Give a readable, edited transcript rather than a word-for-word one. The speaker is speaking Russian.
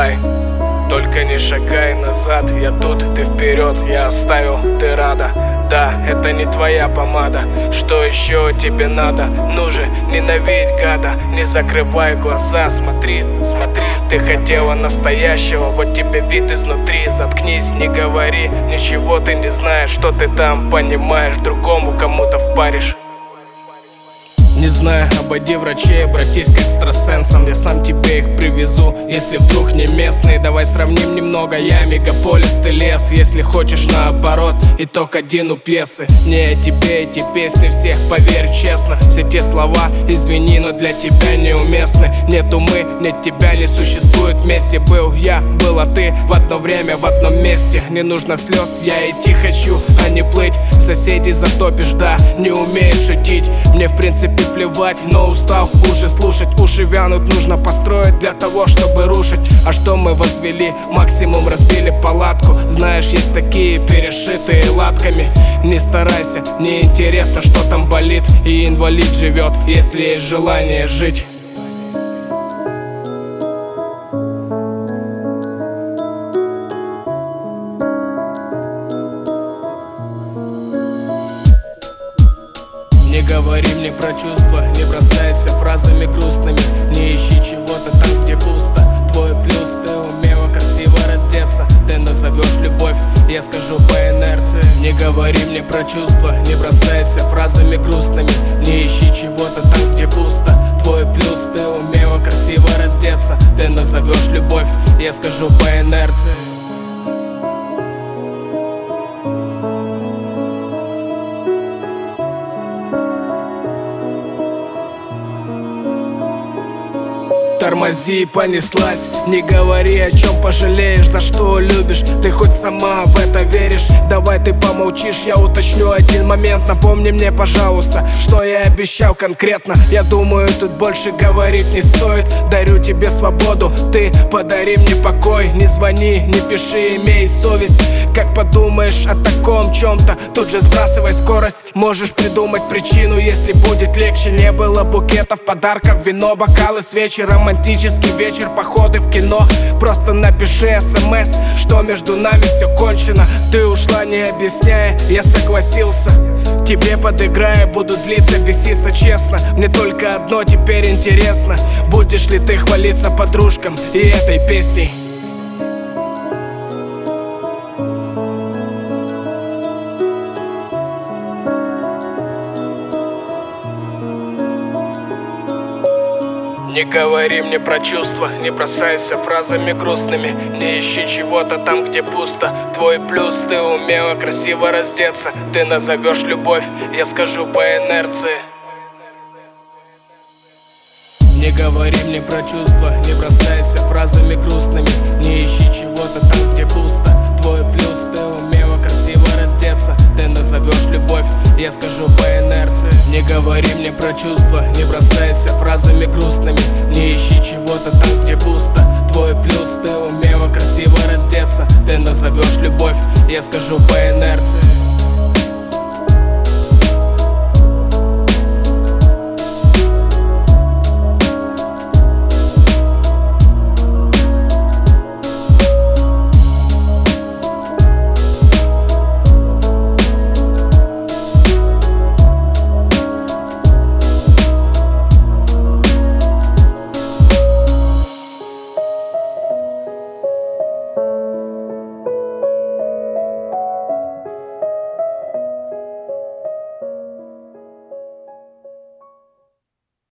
Знай, только не шагай назад. Я тут, ты вперед, я оставил, ты рада. Да, это не твоя помада. Что еще тебе надо? Ну же, ненавидь гада. Не закрывай глаза, смотри, смотри. Ты хотела настоящего, вот тебе вид изнутри. Заткнись, не говори, ничего ты не знаешь. Что ты там понимаешь, другому кому-то впаришь. Не знаю, обойди врачей, обратись к экстрасенсам. Я сам тебе их привезу, если вдруг не местные. Давай сравним немного, я мегаполис, ты лес. Если хочешь наоборот, итог один у пьесы. Не тебе эти песни всех, поверь честно. Все те слова, извини, но для тебя неуместны. Нету мы, нет тебя, не существует вместе. Был я, была ты, в одно время, в одном месте. Не нужно слез, я идти хочу, а не плыть. Соседей затопишь, да, не умеешь шутить. Мне в принципе плевать, но устал уже слушать. Уши вянут, нужно построить для того, чтобы рушить. А что мы возвели? Максимум разбили палатку. Знаешь, есть такие перешитые латками. Не старайся, не интересно, что там болит. И инвалид живет, если есть желание жить. Не говори мне про чувства, не бросайся фразами грустными. Не ищи чего-то там, где пусто. Твой плюс, ты умела красиво раздеться. Ты назовешь любовь, я скажу по инерции. Не говори мне про чувства, не бросайся фразами грустными. Не ищи чего-то там, где пусто. Твой плюс, ты умела красиво раздеться. Ты назовешь любовь, я скажу по инерции. Тормози, понеслась. Не говори, о чем пожалеешь, за что любишь. Ты хоть сама в это веришь? Давай ты помолчишь, я уточню один момент. Напомни мне, пожалуйста, что я обещал конкретно. Я думаю, тут больше говорить не стоит. Дарю тебе свободу, ты подари мне покой. Не звони, не пиши, имей совесть. Как подумаешь о таком чем-то, тут же сбрасывай скорость. Можешь придумать причину, если будет легче. Не было букетов, подарков, вино, бокалы, свечи. Романтический вечер, походы в кино. Просто напиши СМС, что между нами все кончено. Ты ушла, не объясняя, я согласился. Тебе подыграю, буду злиться, беситься, честно. Мне только одно теперь интересно: будешь ли ты хвалиться подружкам и этой песней? Не говори мне про чувства, не бросайся фразами грустными. Не ищи чего-то там, где пусто. Твой плюс, ты умела красиво раздеться. Ты назовешь любовь, я скажу по инерции. Не говори мне про чувства, не бросайся фразами грустными. Не ищи чего-то там, где пусто. Твой плюс, ты умела красиво раздеться. Ты назовешь любовь, я скажу по инерции. Не говори мне про чувства, не бросайся фразами грустными. Не ищи чего-то там, где пусто. Твой плюс, ты умела красиво раздеться. Ты назовешь любовь, я скажу по инерции.